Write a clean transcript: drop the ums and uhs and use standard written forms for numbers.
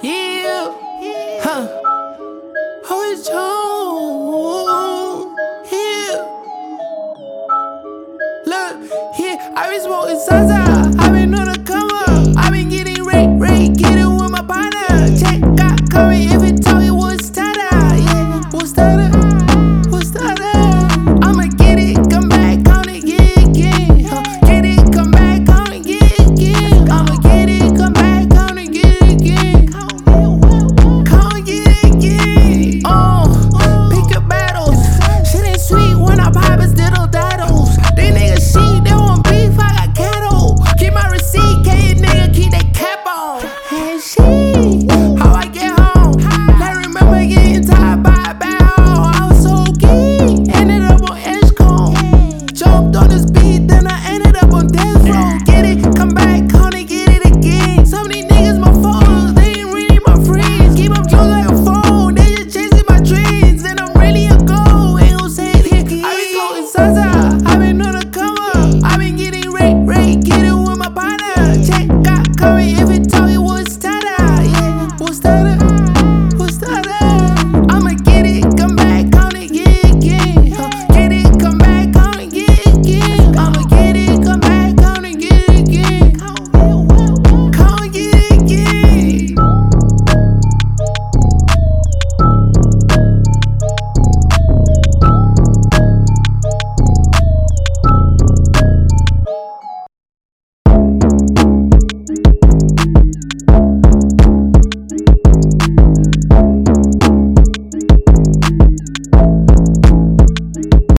Yeah, huh? Oh, it's home. Yeah, look, yeah, I been smoking Zaza. I been on the come up. I been getting rate, get it with my partner. Check got coming if it talk it was starter. Yeah, what's that? What's that? I'ma get it, come back on it, yeah, again. Get it, come back on it, yeah, again. I'ma get it, come back on it, yeah, again. Come get it again. Pick your battles. Shit ain't sweet when I pop his little daddles. These niggas sheep, they want beef, I got cattle. Keep my receipt, K nigga, keep that cap on. And she